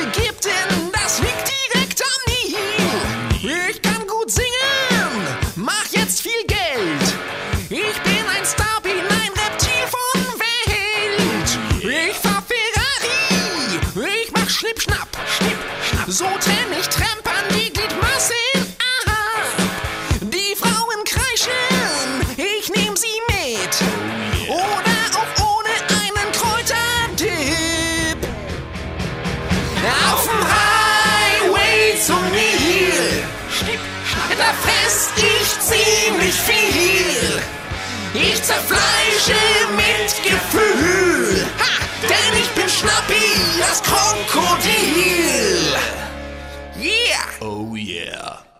Ägypten, das liegt direkt am Nil. Ich kann gut singen, mach jetzt viel Geld. Ich bin ein Star, bin ein Reptil von Welt. Ich fahr Ferrari, ich mach Schnipp, Schnapp, Schnipp, Schnapp. So trenn ich Trempern die Gliedmaßen ab. Die Frauen kreischen, ich nehm sie mit. Oder auch ohne einen Kräuterdip. Auf dem Highway zum Nil, da fress ich ziemlich viel. Ich zerfleische mit Gefühl, denn ich bin Schnappi, das Krokodil. Yeah! Oh yeah.